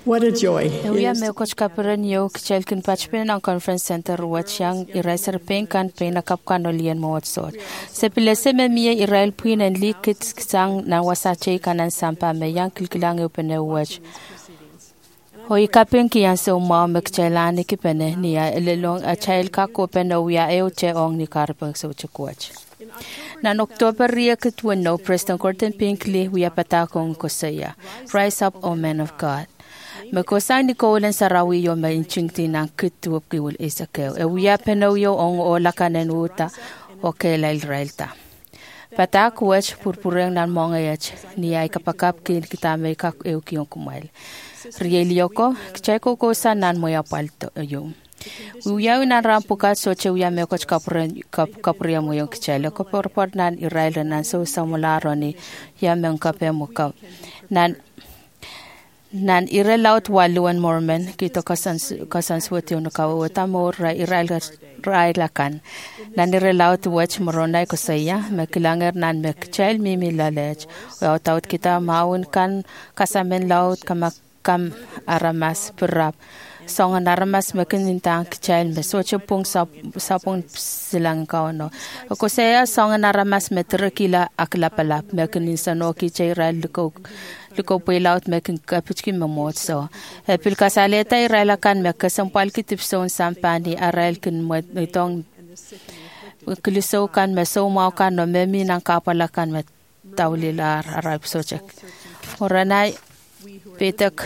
What a joy. We are me coach kaperen yo kchelkin patchpen ang conference center watchang iraser penkan pena kapkan olien mowatso. Sepilese me mie Israel puin en likit sang na wasache kanan sampa me yang kilkilang upene watch. Hoi kapin ki yan so ma mekchelani kipene niya elelong a child ka kopene uya eoche ong ni karpang so chukwach. Na October ria kitwano Preston Corten Pinkley we patakong kosaya. Rise up, O men of God. Makosang ni Kolen Sarawi yo mainchingti ng kituop kiwul isakeo. E we apeno yo ong olakanen uta o kela Israelta. Patak wech purpureng nan mongayach ni ay kapakap kin kitame kak eukiyong kumail. Rielioko kcheko kosa nan moya palto yo. Uyaw na rampukat so che uya me coach kapurya mo yung kichele ko porpor nan Israel nan so samularo ni ya me kape mo ka nan irelaut waluan Mormon kito kasans wati no ka wata mo Israel kan nan irelaut watch moronay ko saya me kilanger nan me kichel mimi lalech wa taut kita maun kan kasamen laut kam aramas perap songan aramas makinintang kichel me soche pung sapung silang kauno ko saya songan aramas metrekila aklapalap makininsan o kichel liko pelaut makin kapichki mamot so pil kasaleta Israel kan makasampal kitipson sampani Israel kin itong kiliso kan meso mau kan no memi nang kapalakan met taulilar arab soche oranai petak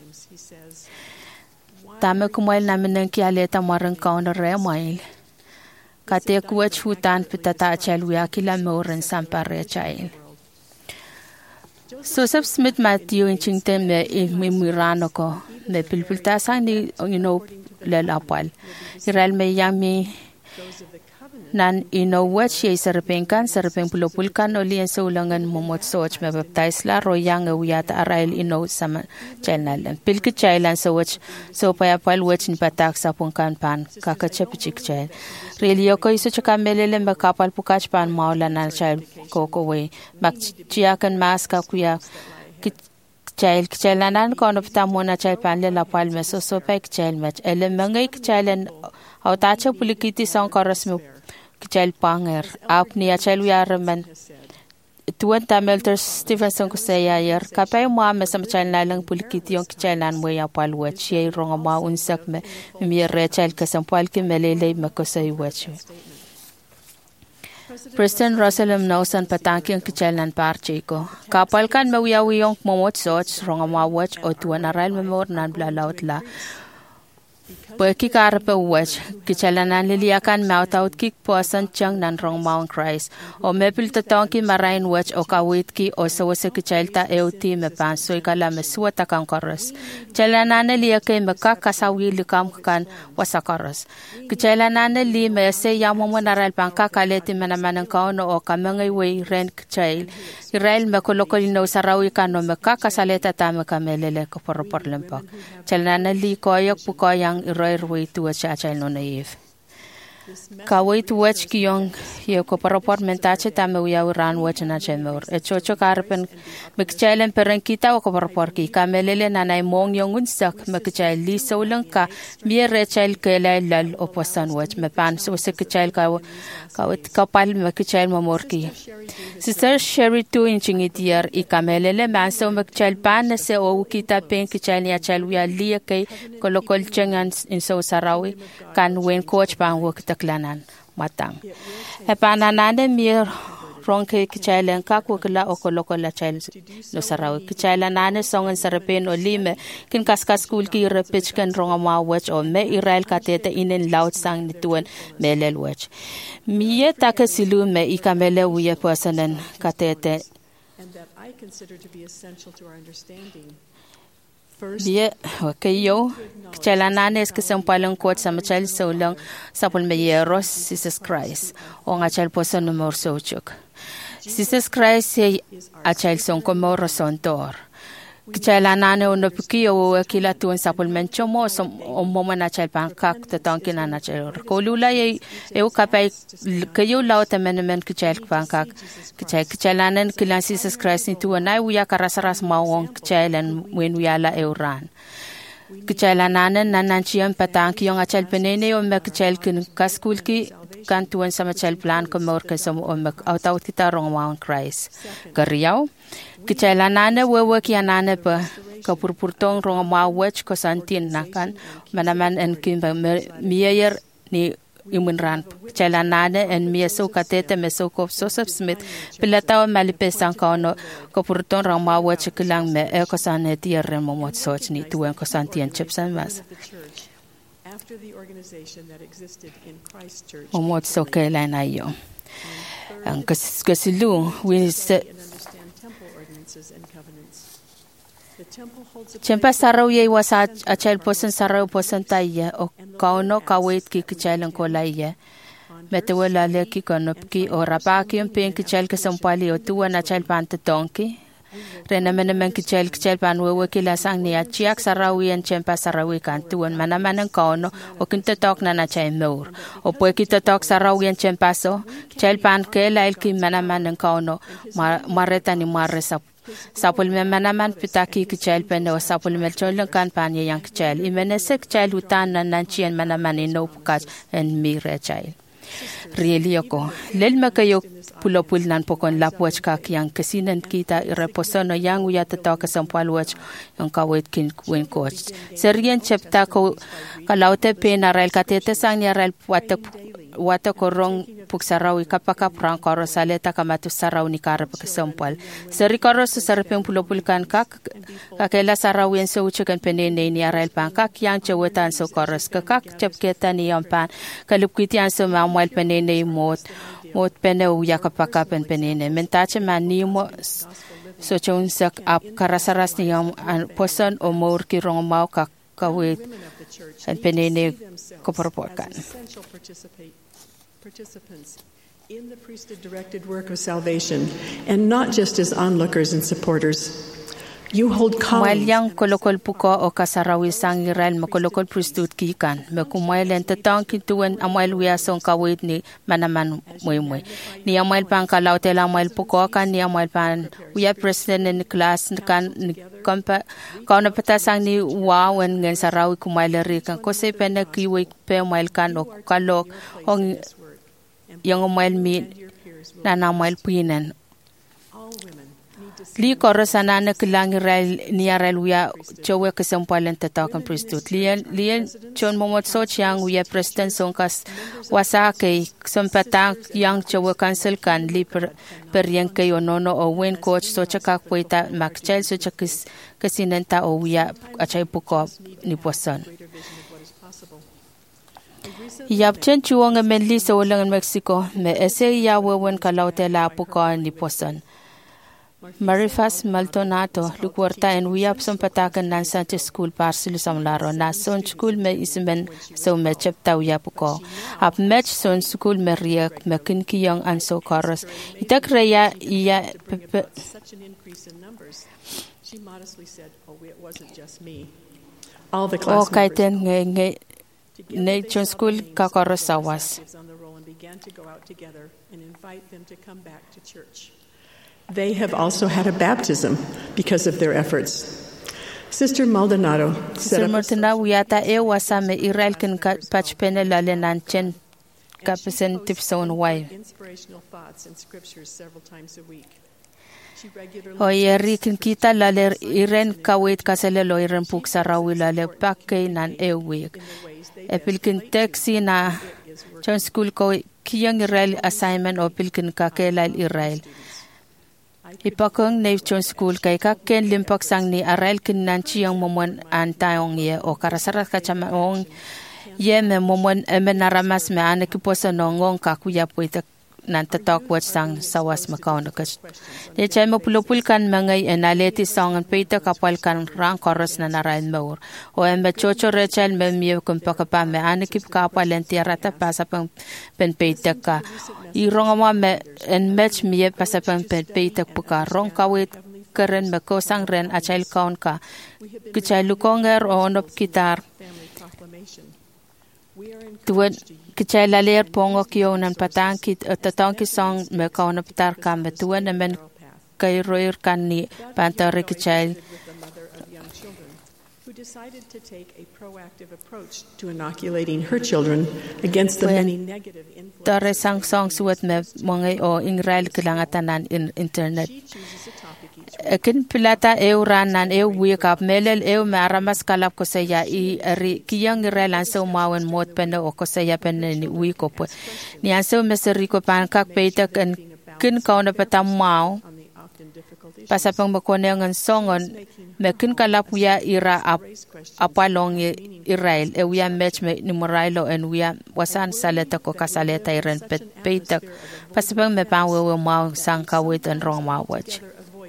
tame kumail namin ng kialeta marang kauna remail. Kate kuwach hutan pitata chalwya kila moran sampare chail. So Smith Matthew in Chington me mirano ko me pilpilta sang ni lelapal. Israel me yami nan what she serpeng pulopulkan oli en saulangan momot soch me baptize la royang uyat arail sama channel pilki chailan so payapal watch ni patak sa pungkan pan kakachepichik chail really ko isu chaka melele me kapal pukach pan maula nan chail koko we mak chiakan maska kuya chailanan kono ptamona chail pan le lapal me so pek chail match ele mangai chailan autacha pulikiti song koros me kichel panger ap ni achel yarman tuan tamelter Stevenson ko saya yer kapay mo amesam chel nalang pulikiti yung kichel nan mo ya palwat siya ronga ma unsak me mi rechel kasampal ki melele makosay wachu Preston Russell nausan patangki ang kichel nan parche ko kapal kan mawiyawi yung momot soch ronga ma watch o tuan aral memor nan blalaut la Perki karpe watch kichalanan liliakan mautaut kik poasan chang nan rong Mount Christ o mepil tatonki marain watch o kawit ki o sawase kichalta euti me pansoy kala me suwata kang koros chalanan liake me kakasawi likam kan wasakaros kichalanan li me se yamomo naral pangka kaleti manaman kauno o kamangay way ren kichal Israel me kolokolino sarawi kano me kakasaleta tame kamelele ko por lempak chalanan li koyok pukoyang way to a chachal no naive. Kaway to watch kiyong ko paraport mentache tame uya uran watch na chemor. E chocho karpen mekchailen peren kita o ko paraport ki kamelele nanay mong yung unsak mekchail li so lang ka mier rechail kelay lal oposan watch me pan so se kchail kawit kapal mekchail mamorki. Sister Sherry 2 inching itier I kamelele man so mekchail pan se o kita pen kchail ya chalwya li kay kolokol chengan in so sarawi kan wen coach pan wo klanan matang e pananande mir ronke kichailen kakukla okoloko la child no saraw kichailan nane songan sarapen o lime kin kaskas school ki repich kan ronga ma watch o me Israel katete inen laut sang nituan melel watch miye takasilu me ikamele wiye personen katete and that I consider to be essential to our understanding. Bia kayo chalananes ke sampalang quote sa machal saulang sapol meyeros Jesus Christ o nga chal posa numor sochuk Jesus Christ ay achal son komoro sontor Kichala nane onopiki o kila tuan supplement chomo o moma na chel pankak te tonki na chel ko lula e o kapai kayo lao temenemen kichel pankak kichalanen kilan Jesus Christ ni tuan na uya karasaras mawong kichelen wen uyala euran kichala nanen nananchiam patanki yung achel penene o me kichel kin kaskulki kan tuan sama chel plan ko mor ka som o me autaw tita rong mawong Christ kariyaw kichala nane wewe kia nane pa kapurpurtong rong mawech ko santin nakan manaman en kimba miyer ni imunran kichala nane en mieso katete meso ko Joseph Smith pilataw malipesang kono kapurtong rong mawech kilang me e ko saneti yer momot soch ni tuan ko santin chipsan mas momot so kailan ayo ang kasilu Chempa sarau ye wasa achel posen sarau posen taya o kauno kawait ki kichalan ko laiye metewala le ki konopki o rapaki un pen kichal ke sampali o tuwa na chel pan tonki rena menemen kichal pan wewe ki la sang ni achiak sarau yen chempa sarau kan tuwan manamanan kauno o kinta tok na chay meur o pwe kita tok sarau yen chempa so chel pan ke lail ki manamanan kauno mareta ni maresa sapul me manaman pitaki kichel pene o sapul me cholen kan panye yang kichel imene kichel utan nan chien manaman no pukat en mire chai really yoko lel me kayo pulopul nan pokon lapwach ka yang kesinen kita reposono yang uya tatok sampal wach yang kawet kin wen coach serien chepta ko kalaute pena rel katete sang ya rel wata korong puksaraw kapaka prang koro saleta kamatu saraw ni karap kesampal seri koro susarpeng pulopulkan kakela saraw yen so uchukan penene ni arel pankak yang cewetan so koros kakak cepketan ni yampan kalupkitian so mamuel penene mot pene uya kapaka penene mentache mani mo so chunsak ap karasaras ni yam poson o mor ki rong mau kawit penene koporporkan participants in the priesthood-directed work of salvation, and not just as onlookers and supporters. You hold colleagues. Yang kolokol puko o kasarawi sang Israel makolokol priesthood kikan. Makumail en tatang kintuan amail wiasong kawit ni manaman muy. Ni amail pan kalautela amail puko kan ni amail pan uya president ni class kan ni kompa kauna patasang ni wawen ngen sarawi kumail rikan kose pena kiwi pe amail kan o kalok ong yang amail mi na amail pinan. Li korosana na kilang ni Israel uya chowe kesampalan tatakan priesthood. Lian chon momot soch yang uya president songkas wasake sempatang yang chowe cancel kan li per yang kayo nono o wen coach socha kakpoita makchel socha kesinenta o uya achay puko ni poson. Yap chen chuong menli sa ulang Mexico me ese ya wewen kalaute la puko ni poson. Marifas Maltonato lukwarta en uyap som patakan nan Sanchez School parsilu samlaro na son school me ismen so me chepta uyap ko ap match son school me riak me kinki yang anso koros itak reya iya such an increase in numbers. She modestly said, "Oh, it wasn't just me. All the class members." Nation school ka koros sawas. On the roll and began to go out together and invite them to come back to church. They have also had a baptism because of their efforts. Sister Maldonado set up uyata e wasame Israel kin pachpene lalenan chen kapesen tipson wai. Inspirational thoughts and scriptures several times a week. She regularly Oyeri kin kita laler iren kawit kasele lo iren puksa rawi lale pakke nan e week. Epilkin teksi na chen school ko kiyang Israel assignment o pilkin kakela Israel. Ipakong Nation School kay kaken limpak sang ni Arael kin nanchi yang momon antayong ye o karasarat kachamaong ye me momon emenaramas me anakiposa nongong kakuya puita nantatok wat sang sawas makaon kas. Ye chay mapulupul kan mangay enaleti sangan peita kapal kan rang koros na narain maur. O embe chocho rechel me miyo kumpakapa me anakip kapal entiarata pasa pang penpeita ka. Irong ama me en match miye pasa pang penpeita puka rong kawit keren me ko sang ren a chal kaun ka kichai lukonger o onop kitar tuan kichai laler pongo kio nan patang kit tatang ki song me ka onop tar ka me tuan men kay roir kan ni pantare kichai who decided to take a proactive approach to inoculating her children against the many negative influences. Tare sang song suat me mongai o ingral kilangatanan in internet. Ekin pilata euran nan wikap melel maramas kalap ko saya I ri kiyang relan so mawen mot pende o ko saya pende ni wikop. Ni anso meseriko pankak peitak en kin kauna patam mau. Pasapang makone ngan songon mekin kalap wia ira apalong Israel wia match me numerailo en wia wasan saleta ko kasaleta iren peitak pasapang me pawe mau sangkawit en rong mawach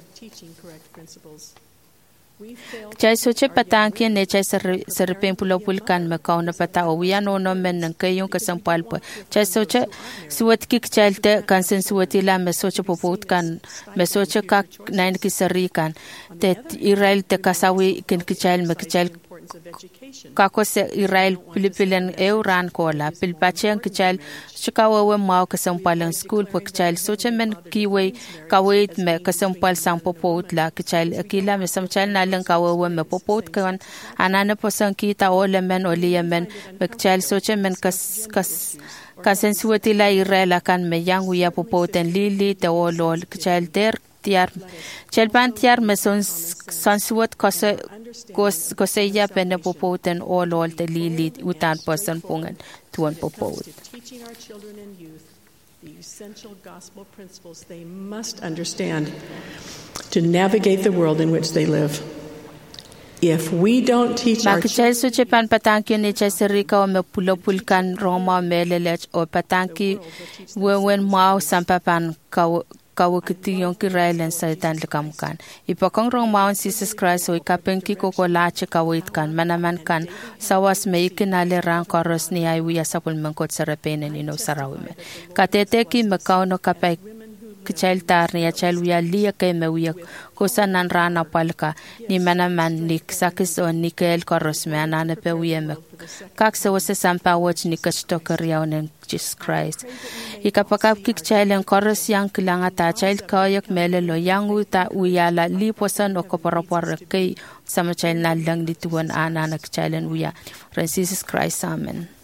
Chai soche patangki ne chai serpeng pulau pulkan me kauna pata o wia no men nang kayong kasampal po chai soche suat ki chalte kan sen suatila me soche popot kan me soche kak nain ki sarikan te Israel te kasawi ken kichal me kichal kako se Israel pilipilen euran kola pilpacheng kichal chikawa mau kasampalang school po kichal soche men kiwe kawait me kasampal sang popot la kichal akila me samchal na lang kawa me popot kan anana po sang kita ole men oliamen me kichal soche men kasen suatila Israel kan me yang wiya popoten lili te olol kichal der tiar chelpan tiar me son suat kosaya pende popoten olol te lili utan person pungan tuan popot teaching our children and youth the essential gospel principles they must understand to navigate the world in which they live. If we don't teach our children, suche pan patanki ni chesirika o me pulopulkan Roma melelech o patanki wen mau sampapan kawakiti yung kirailen sa itan likamkan. Ipakong rong maon Jesus Christ o ikapeng kiko lache kawit kan manaman kan sawas me ikinaliran koros ni ay wiya sa pulmangkot sa repenen ino sarawime. Kateteki makaw no kapay kichal tar ni achal wiya liya kay me wiya kusa nan rana palka ni manaman ni sakis o ni kel koros me anane pe wiya me kak sa wasa sampa wach ni kashto karyaw ng Jesus Christ. Ikapakap kichal ang koros yang kilangata child kayak melelo yang uta uyala liposan o kaparapar kay sama child na lang dituan anak child wiya. Jesus Christ, amen.